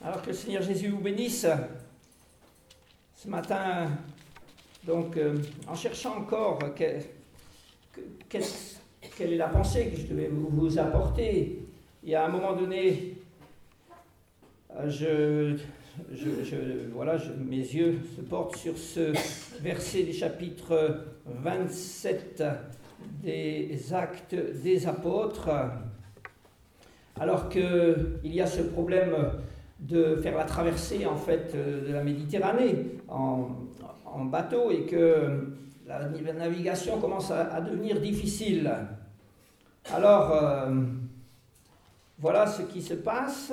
Alors que le Seigneur Jésus vous bénisse. Ce matin, donc, en cherchant encore quelle est la pensée que je devais vous apporter, et à un moment donné, mes yeux se portent sur ce verset du chapitre 27 des Actes des Apôtres, alors qu'il y a ce problème de faire la traversée en fait de la Méditerranée en bateau et que la navigation commence à devenir difficile. Alors, voilà ce qui se passe.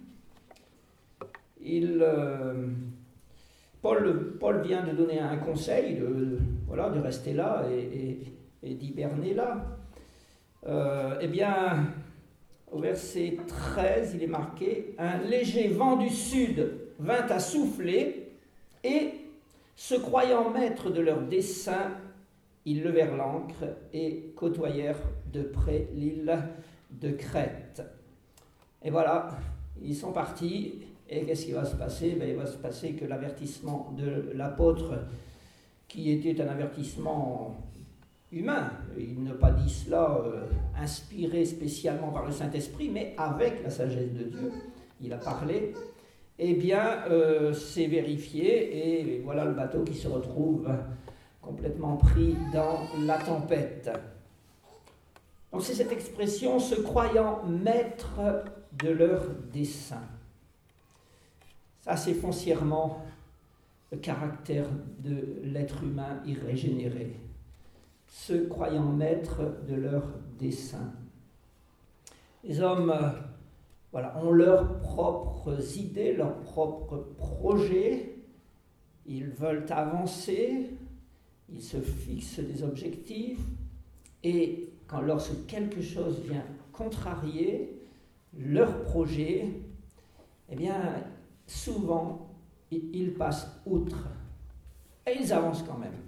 Paul vient de donner un conseil de rester là et d'hiberner là. Eh bien, au verset 13, il est marqué « Un léger vent du sud vint à souffler, et, se croyant maîtres de leur dessein, ils levèrent l'ancre et côtoyèrent de près l'île de Crète. » Et voilà, ils sont partis, et qu'est-ce qui va se passer ? Il va se passer que l'avertissement de l'apôtre, qui était un avertissement humain, il n'a pas dit cela inspiré spécialement par le Saint-Esprit, mais avec la sagesse de Dieu, il a parlé, eh bien c'est vérifié, et voilà le bateau qui se retrouve complètement pris dans la tempête. Donc c'est cette expression, se croyant maîtres de leur dessein. Ça, c'est foncièrement le caractère de l'être humain irrégénéré. Se croyant maîtres de leur dessein. Les hommes ont leurs propres idées, leurs propres projets. Ils veulent avancer, ils se fixent des objectifs, et lorsque quelque chose vient contrarier leur projet, eh bien, souvent, ils passent outre, et ils avancent quand même.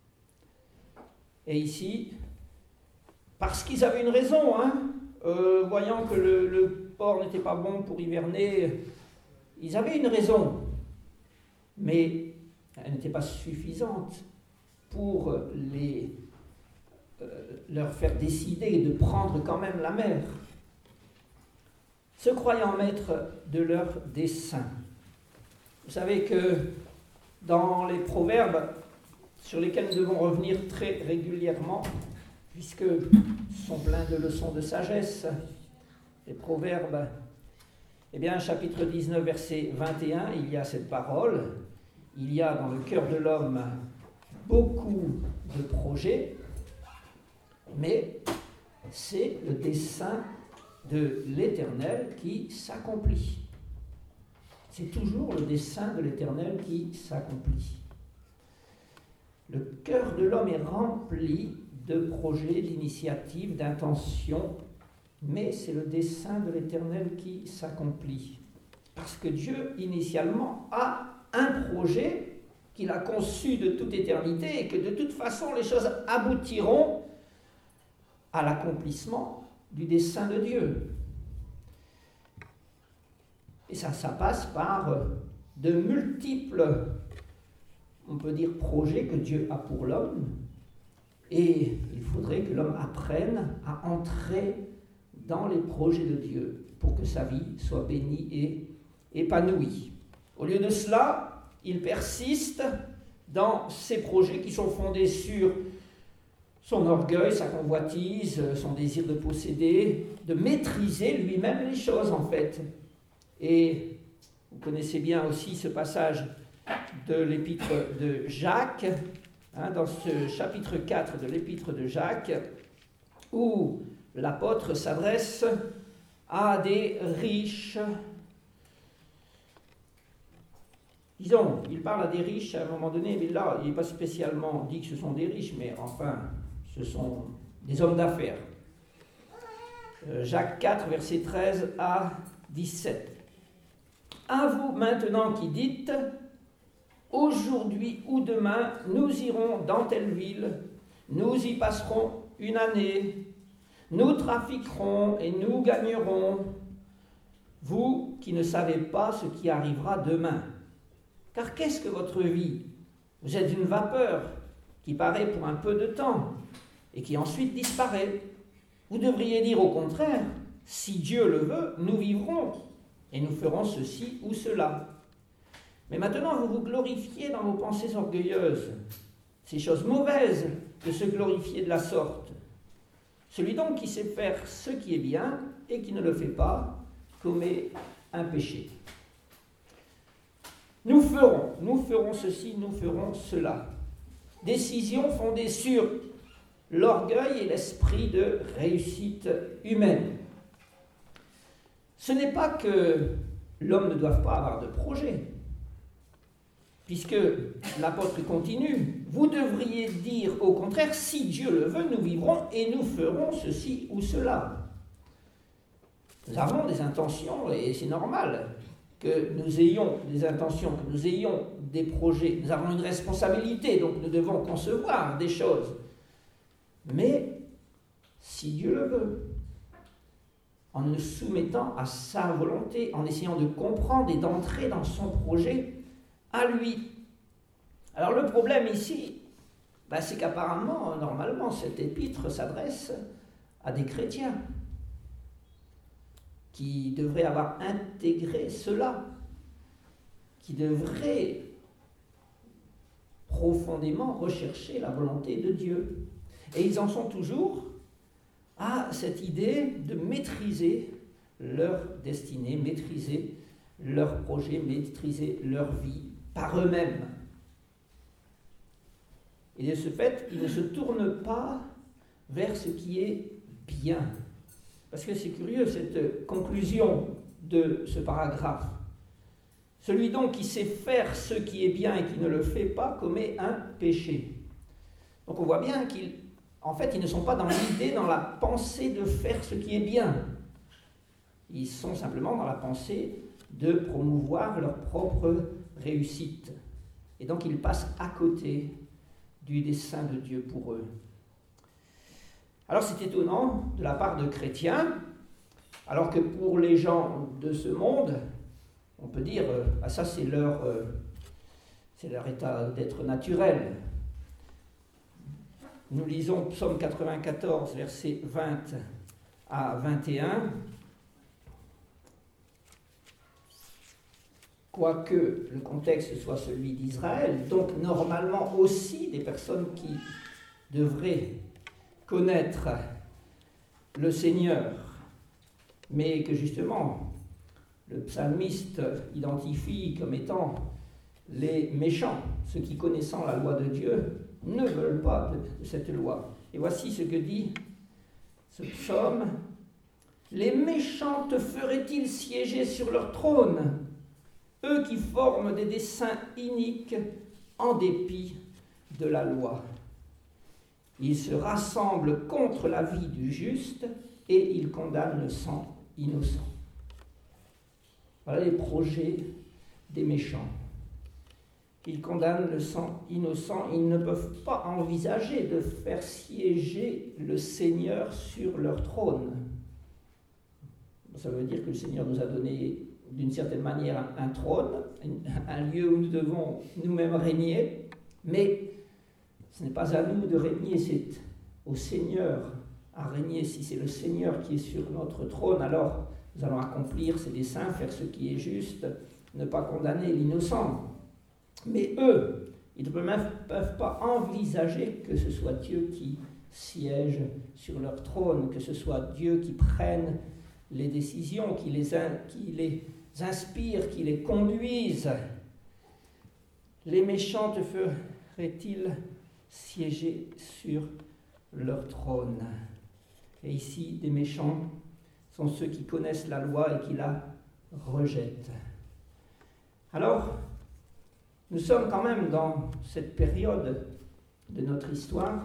Et ici, parce qu'ils avaient une raison, voyant que le port n'était pas bon pour hiverner, ils avaient une raison, mais elle n'était pas suffisante pour leur faire décider de prendre quand même la mer, se croyant maîtres de leur dessein. Vous savez que dans les proverbes, sur lesquels nous devons revenir très régulièrement, puisqu'ils sont pleins de leçons de sagesse, les proverbes, eh bien, chapitre 19, verset 21, il y a cette parole, il y a dans le cœur de l'homme beaucoup de projets, mais c'est le dessein de l'Éternel qui s'accomplit. C'est toujours le dessein de l'Éternel qui s'accomplit. Le cœur de l'homme est rempli de projets, d'initiatives, d'intentions, mais c'est le dessein de l'Éternel qui s'accomplit. Parce que Dieu, initialement, a un projet qu'il a conçu de toute éternité et que de toute façon, les choses aboutiront à l'accomplissement du dessein de Dieu. Et ça passe par de multiples, on peut dire, projets que Dieu a pour l'homme. Et il faudrait que l'homme apprenne à entrer dans les projets de Dieu pour que sa vie soit bénie et épanouie. Au lieu de cela, il persiste dans ces projets qui sont fondés sur son orgueil, sa convoitise, son désir de posséder, de maîtriser lui-même les choses en fait. Et vous connaissez bien aussi ce passage de l'épître de Jacques, dans ce chapitre 4 de l'épître de Jacques, où l'apôtre s'adresse à des riches. Disons, il parle à des riches à un moment donné, mais là, il n'est pas spécialement dit que ce sont des riches, mais enfin, ce sont des hommes d'affaires. Jacques 4, versets 13 à 17. À vous maintenant qui dites, aujourd'hui ou demain, nous irons dans telle ville, nous y passerons une année, nous trafiquerons et nous gagnerons. Vous qui ne savez pas ce qui arrivera demain. Car qu'est-ce que votre vie? Vous êtes une vapeur qui paraît pour un peu de temps et qui ensuite disparaît. Vous devriez dire au contraire, si Dieu le veut, nous vivrons et nous ferons ceci ou cela. Mais maintenant, vous vous glorifiez dans vos pensées orgueilleuses. C'est chose mauvaise de se glorifier de la sorte. Celui donc qui sait faire ce qui est bien et qui ne le fait pas commet un péché. Nous ferons ceci, nous ferons cela. Décision fondée sur l'orgueil et l'esprit de réussite humaine. Ce n'est pas que l'homme ne doive pas avoir de projet, puisque l'apôtre continue. Vous devriez dire au contraire, si Dieu le veut, nous vivrons et nous ferons ceci ou cela. Nous avons des intentions et c'est normal que nous ayons des intentions, que nous ayons des projets. Nous avons une responsabilité, donc nous devons concevoir des choses. Mais si Dieu le veut, en nous soumettant à sa volonté, en essayant de comprendre et d'entrer dans son projet à lui. Alors le problème ici, c'est qu'apparemment, normalement, cette épître s'adresse à des chrétiens qui devraient avoir intégré cela, qui devraient profondément rechercher la volonté de Dieu. Et ils en sont toujours à cette idée de maîtriser leur destinée, maîtriser leur projet, maîtriser leur vie par eux-mêmes. Et de ce fait, ils ne se tournent pas vers ce qui est bien. Parce que c'est curieux, cette conclusion de ce paragraphe. Celui donc qui sait faire ce qui est bien et qui ne le fait pas commet un péché. Donc on voit bien qu'ils ne sont pas dans l'idée, dans la pensée de faire ce qui est bien. Ils sont simplement dans la pensée de promouvoir leur propre réussite. Et donc ils passent à côté du dessein de Dieu pour eux. Alors c'est étonnant de la part de chrétiens, alors que pour les gens de ce monde, on peut dire, ça c'est leur état d'être naturel. Nous lisons Psaume 94, versets 20 à 21. Quoique le contexte soit celui d'Israël, donc normalement aussi des personnes qui devraient connaître le Seigneur, mais que justement le psalmiste identifie comme étant les méchants, ceux qui connaissant la loi de Dieu ne veulent pas de cette loi. Et voici ce que dit ce psaume. Les méchants te feraient-ils siéger sur leur trône, eux qui forment des desseins iniques en dépit de la loi. Ils se rassemblent contre la vie du juste et ils condamnent le sang innocent. Voilà les projets des méchants. Ils condamnent le sang innocent. Ils ne peuvent pas envisager de faire siéger le Seigneur sur leur trône. Ça veut dire que le Seigneur nous a donné d'une certaine manière un trône, un lieu où nous devons nous-mêmes régner, mais ce n'est pas à nous de régner, c'est au Seigneur à régner. Si c'est le Seigneur qui est sur notre trône, alors nous allons accomplir ses desseins, faire ce qui est juste, ne pas condamner l'innocent. Mais eux, ils ne peuvent pas envisager que ce soit Dieu qui siège sur leur trône, que ce soit Dieu qui prenne les décisions, qui les inspire, qui les conduise. Les méchants te feraient-ils siéger sur leur trône? Et ici, des méchants sont ceux qui connaissent la loi et qui la rejettent. Alors, nous sommes quand même dans cette période de notre histoire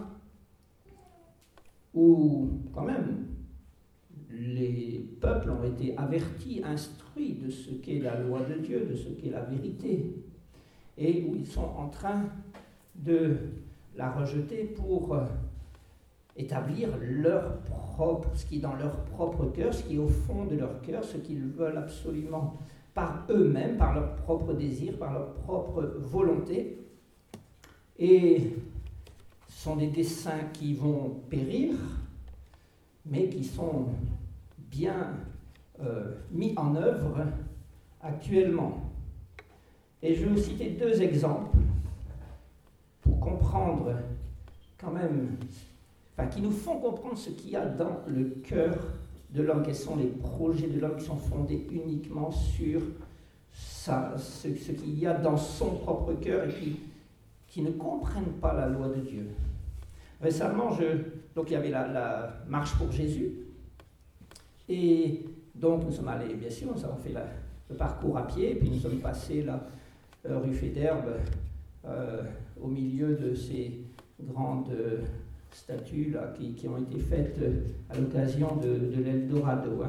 où, quand même, les peuples ont été avertis, instruits de ce qu'est la loi de Dieu, de ce qu'est la vérité, et où ils sont en train de la rejeter pour établir ce qui est dans leur propre cœur, ce qui est au fond de leur cœur, ce qu'ils veulent absolument par eux-mêmes, par leur propre désir, par leur propre volonté. Et ce sont des desseins qui vont périr, mais qui sont bien mis en œuvre actuellement. Et je vais vous citer 2 exemples pour comprendre quand même, qui nous font comprendre ce qu'il y a dans le cœur de l'homme, quels sont les projets de l'homme qui sont fondés uniquement sur ce qu'il y a dans son propre cœur et qui ne comprennent pas la loi de Dieu. Récemment, donc il y avait la marche pour Jésus, et donc nous sommes allés, bien sûr, nous avons fait le parcours à pied, puis nous sommes passés la rue Fédherbe au milieu de ces grandes statues là, qui ont été faites à l'occasion de l'Eldorado,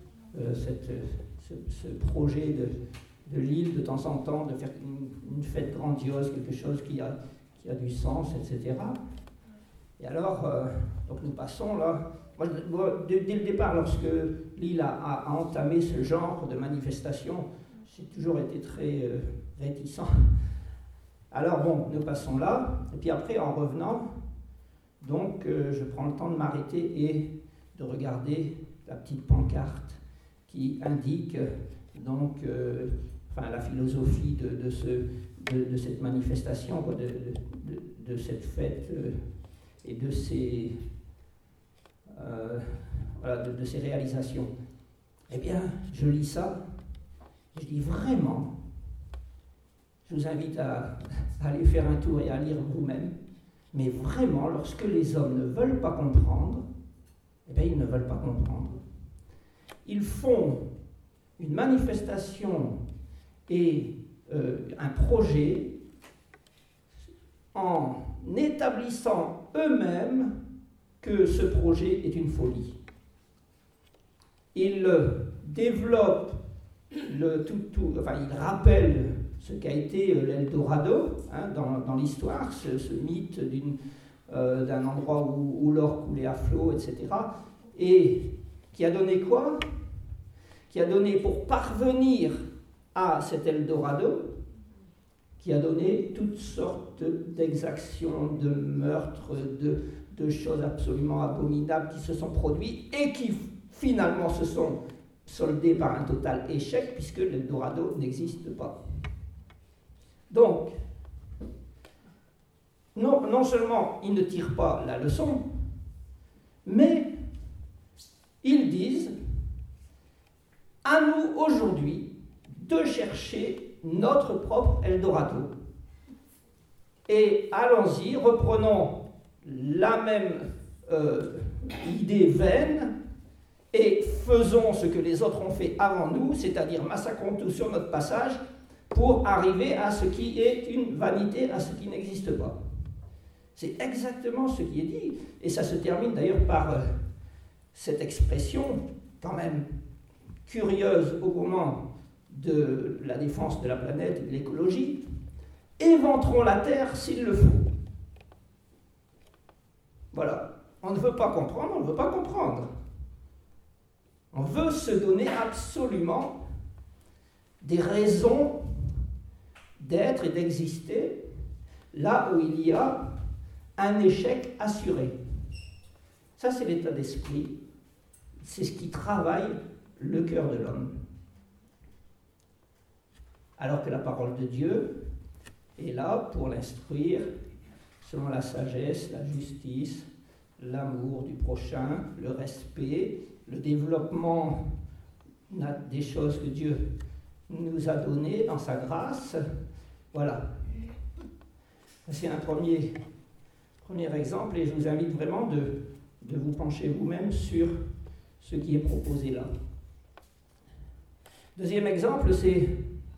ce projet de l'île de temps en temps, de faire une fête grandiose, quelque chose qui a du sens, etc. Et alors, donc nous passons là. Moi, dès le départ, lorsque l'île a entamé ce genre de manifestation, j'ai toujours été très réticent. Alors bon, nous passons là, et puis après, en revenant, donc je prends le temps de m'arrêter et de regarder la petite pancarte qui indique donc la philosophie de cette manifestation, de cette fête et de ces réalisations. Eh bien, je lis ça, je dis vraiment, je vous invite à aller faire un tour et à lire vous-même, mais vraiment, lorsque les hommes ne veulent pas comprendre, eh bien, ils ne veulent pas comprendre. Ils font une manifestation et un projet en établissant eux-mêmes que ce projet est une folie. Ils développent ils rappellent ce qu'a été l'Eldorado dans l'histoire, ce mythe d'un endroit où l'or coulait à flot, etc. Et qui a donné quoi ? Qui a donné, pour parvenir à cet Eldorado, qui a donné toutes sortes d'exactions, de meurtres, de choses absolument abominables qui se sont produites et qui finalement se sont soldées par un total échec puisque l'Eldorado n'existe pas. Donc, non seulement ils ne tirent pas la leçon, mais ils disent à nous aujourd'hui de chercher notre propre Eldorado. Et allons-y, reprenons la même idée vaine et faisons ce que les autres ont fait avant nous, c'est-à-dire massacrons tout sur notre passage pour arriver à ce qui est une vanité, à ce qui n'existe pas. C'est exactement ce qui est dit. Et ça se termine d'ailleurs par cette expression quand même curieuse au moment de la défense de la planète et de l'écologie. Éventrons la Terre s'il le faut. Voilà. On ne veut pas comprendre, on ne veut pas comprendre. On veut se donner absolument des raisons d'être et d'exister là où il y a un échec assuré. Ça, c'est l'état d'esprit. C'est ce qui travaille le cœur de l'homme. Alors que la parole de Dieu est là pour l'instruire selon la sagesse, la justice, l'amour du prochain, le respect, le développement des choses que Dieu nous a données dans sa grâce. Voilà. C'est un premier exemple et je vous invite vraiment de vous pencher vous-même sur ce qui est proposé là. Deuxième exemple, c'est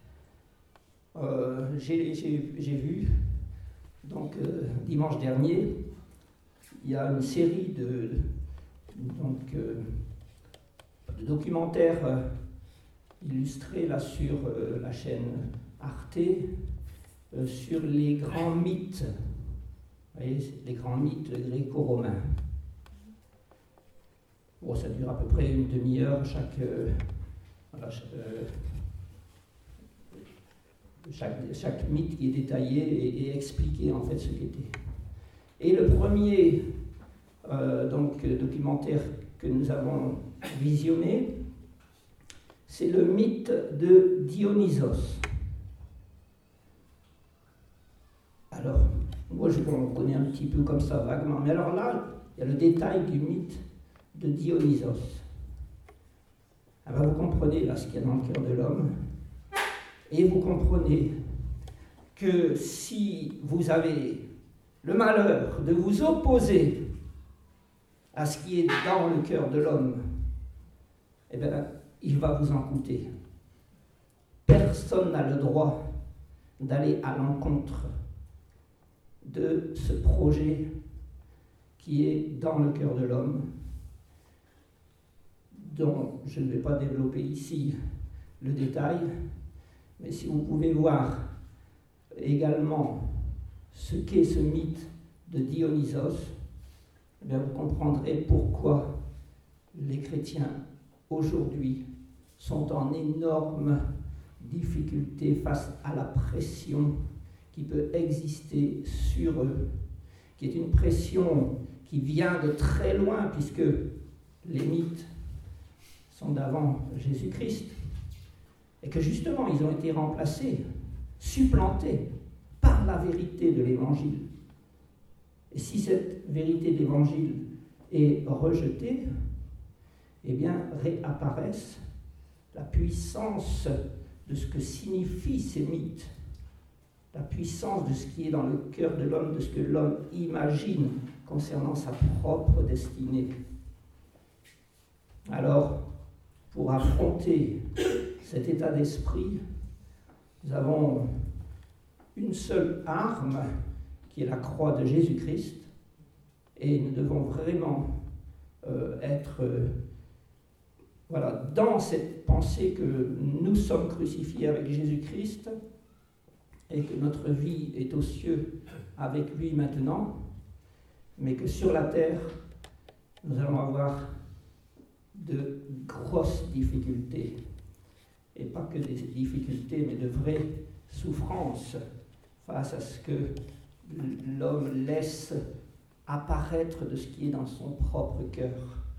j'ai vu donc dimanche dernier, il y a une série de documentaires illustrés là sur la chaîne Arte sur les grands mythes, vous voyez, les grands mythes gréco-romains. Bon, ça dure à peu près une demi-heure chaque mythe qui est détaillé et expliqué en fait ce qu'était. Et le premier documentaire que nous avons visionné, c'est le mythe de Dionysos. Alors, moi on connaît un petit peu comme ça vaguement, mais alors là, il y a le détail du mythe de Dionysos. Alors vous comprenez là ce qu'il y a dans le cœur de l'homme, et vous comprenez que si vous avez le malheur de vous opposer à ce qui est dans le cœur de l'homme, eh bien, il va vous en coûter. Personne n'a le droit d'aller à l'encontre de ce projet qui est dans le cœur de l'homme, dont je ne vais pas développer ici le détail, mais si vous pouvez voir également ce qu'est ce mythe de Dionysos, eh bien vous comprendrez pourquoi les chrétiens aujourd'hui sont en énorme difficulté face à la pression qui peut exister sur eux, qui est une pression qui vient de très loin, puisque les mythes sont d'avant Jésus-Christ, et que justement ils ont été remplacés, supplantés par la vérité de l'Évangile. Et si cette vérité de l'Évangile est rejetée, eh bien réapparaissent la puissance de ce que signifient ces mythes, la puissance de ce qui est dans le cœur de l'homme, de ce que l'homme imagine concernant sa propre destinée. Alors, pour affronter cet état d'esprit, nous avons une seule arme qui est la croix de Jésus-Christ, et nous devons vraiment être dans cette pensée que nous sommes crucifiés avec Jésus-Christ et que notre vie est aux cieux avec lui maintenant, mais que sur la terre, nous allons avoir de grosses difficultés, et pas que des difficultés, mais de vraies souffrances face à ce que l'homme laisse apparaître de ce qui est dans son propre cœur.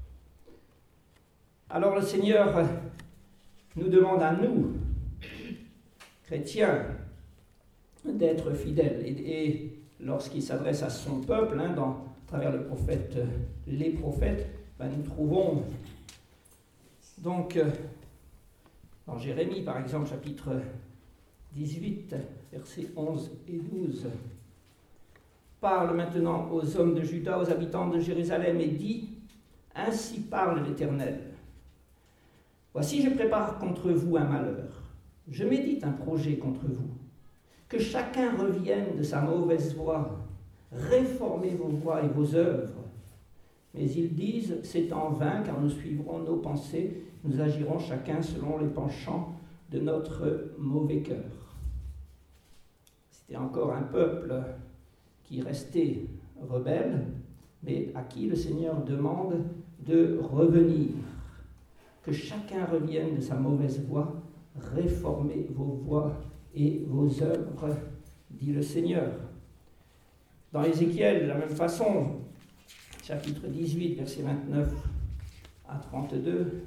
Alors le Seigneur nous demande à nous, chrétiens, d'être fidèles. Et lorsqu'il s'adresse à son peuple, à travers les prophètes, nous trouvons donc dans Jérémie, par exemple, chapitre 18, versets 11 et 12, parle maintenant aux hommes de Juda, aux habitants de Jérusalem, et dit, « Ainsi parle l'Éternel. Voici, je prépare contre vous un malheur. Je médite un projet contre vous. Que chacun revienne de sa mauvaise voie. Réformez vos voies et vos œuvres. Mais ils disent, c'est en vain, car nous suivrons nos pensées, nous agirons chacun selon les penchants de notre mauvais cœur. » C'était encore un peuple qui restait rebelle, mais à qui le Seigneur demande de revenir. Que chacun revienne de sa mauvaise voie, réformez vos voies et vos œuvres, dit le Seigneur. Dans Ézéchiel, de la même façon, chapitre 18, versets 29 à 32,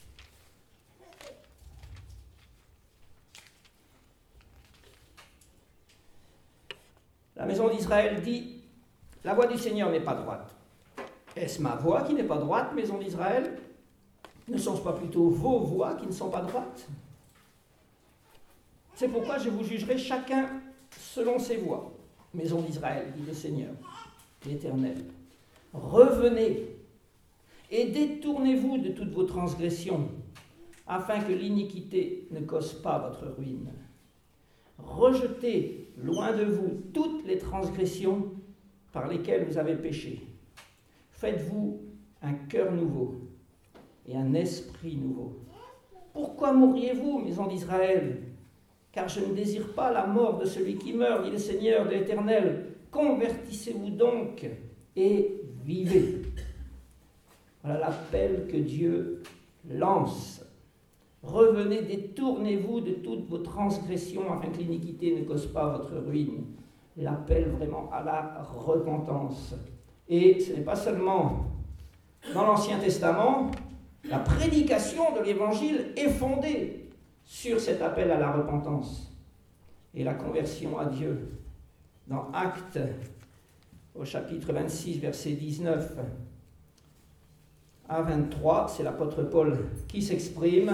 la maison d'Israël dit, « La voie du Seigneur n'est pas droite. Est-ce ma voie qui n'est pas droite, maison d'Israël ? Ne sont-ce pas plutôt vos voies qui ne sont pas droites ? C'est pourquoi je vous jugerai chacun selon ses voies, maison d'Israël, dit le Seigneur, l'Éternel. Revenez et détournez-vous de toutes vos transgressions, afin que l'iniquité ne cause pas votre ruine. Rejetez loin de vous toutes les transgressions par lesquelles vous avez péché. Faites-vous un cœur nouveau et un esprit nouveau. Pourquoi mourriez-vous, maison d'Israël ? Car je ne désire pas la mort de celui qui meurt, dit le Seigneur de l'Éternel. Convertissez-vous donc et vivez. Voilà l'appel que Dieu lance. Revenez, détournez-vous de toutes vos transgressions afin que l'iniquité ne cause pas votre ruine. L'appel vraiment à la repentance. Et ce n'est pas seulement dans l'Ancien Testament, la prédication de l'Évangile est fondée sur cet appel à la repentance et la conversion à Dieu. Dans Actes, au chapitre 26, verset 19 à 23, c'est l'apôtre Paul qui s'exprime.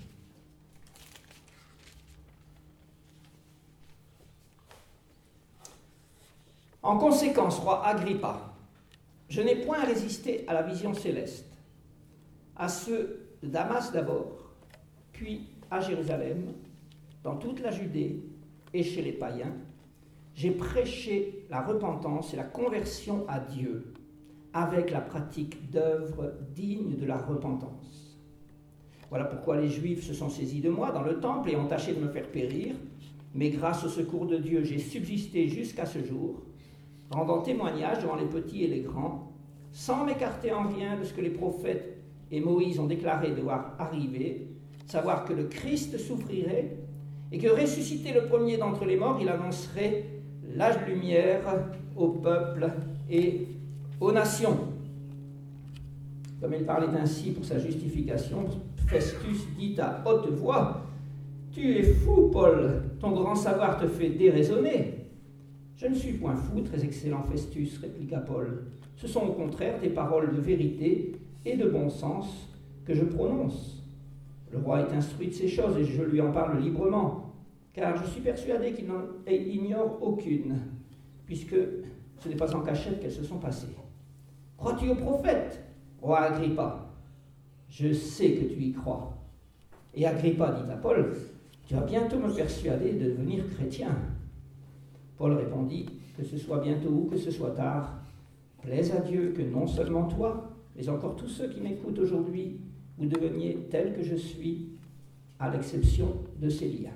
En conséquence, roi Agrippa, je n'ai point résisté à la vision céleste, à ceux de Damas d'abord, puis à Jérusalem, dans toute la Judée et chez les païens. J'ai prêché la repentance et la conversion à Dieu avec la pratique d'œuvres dignes de la repentance. Voilà pourquoi les Juifs se sont saisis de moi dans le temple et ont tâché de me faire périr. Mais grâce au secours de Dieu, j'ai subsisté jusqu'à ce jour, rendant témoignage devant les petits et les grands, sans m'écarter en rien de ce que les prophètes et Moïse ont déclaré devoir arriver, savoir que le Christ souffrirait et que ressuscité le premier d'entre les morts, il annoncerait la lumière au peuple et aux nations. Comme il parlait ainsi pour sa justification, Festus dit à haute voix, « Tu es fou, Paul, ton grand savoir te fait déraisonner. » « Je ne suis point fou, très excellent Festus, répliqua Paul. Ce sont au contraire des paroles de vérité et de bon sens que je prononce. Le roi est instruit de ces choses et je lui en parle librement, car je suis persuadé qu'il n'en ignore aucune, puisque ce n'est pas en cachette qu'elles se sont passées. Crois-tu aux prophètes, roi Agrippa? Je sais que tu y crois. Et Agrippa dit à Paul, tu vas bientôt me persuader de devenir chrétien. Paul répondit, que ce soit bientôt ou que ce soit tard, plaise à Dieu que non seulement toi, mais encore tous ceux qui m'écoutent aujourd'hui, vous deveniez tels que je suis, à l'exception de Célia.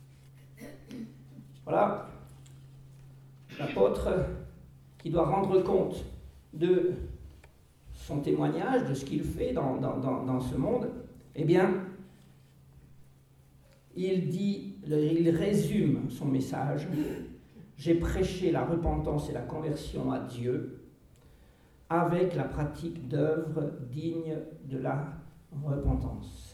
Voilà l'apôtre qui doit rendre compte de son témoignage, de ce qu'il fait dans ce monde. Eh bien, il résume son message. J'ai prêché la repentance et la conversion à Dieu avec la pratique d'œuvres dignes de la repentance.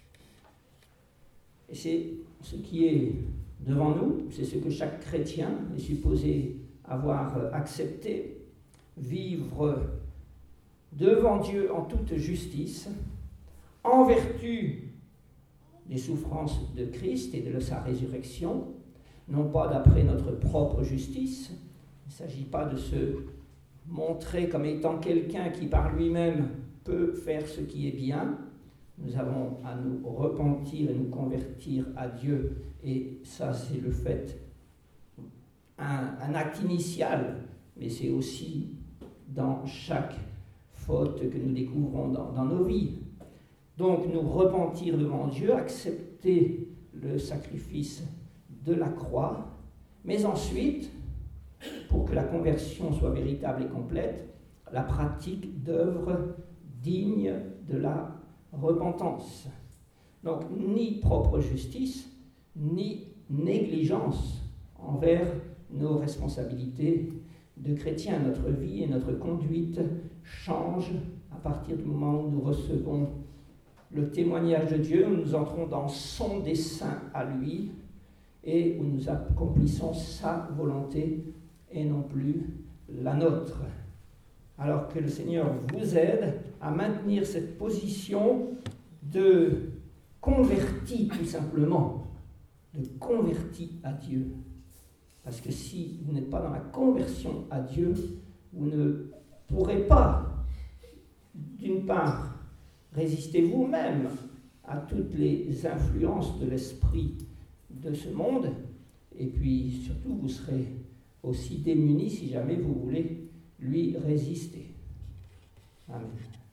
Et c'est ce qui est devant nous, c'est ce que chaque chrétien est supposé avoir accepté, vivre devant Dieu en toute justice, en vertu des souffrances de Christ et de sa résurrection, non pas d'après notre propre justice. Il ne s'agit pas de se montrer comme étant quelqu'un qui par lui-même peut faire ce qui est bien. Nous avons à nous repentir et nous convertir à Dieu, et ça c'est le fait, un acte initial, mais c'est aussi dans chaque faute que nous découvrons dans nos vies. Donc nous repentir devant Dieu, accepter le sacrifice de la croix, mais ensuite, pour que la conversion soit véritable et complète, la pratique d'œuvres dignes de la repentance. Donc, ni propre justice, ni négligence envers nos responsabilités de chrétiens. Notre vie et notre conduite changent à partir du moment où nous recevons le témoignage de Dieu, où nous entrons dans son dessein à lui, et où nous accomplissons sa volonté et non plus la nôtre. Alors que le Seigneur vous aide à maintenir cette position de converti, tout simplement, de converti à Dieu. Parce que si vous n'êtes pas dans la conversion à Dieu, vous ne pourrez pas, d'une part, résister vous-même à toutes les influences de l'esprit de ce monde, et puis surtout vous serez aussi démunis si jamais vous voulez lui résister. Amen.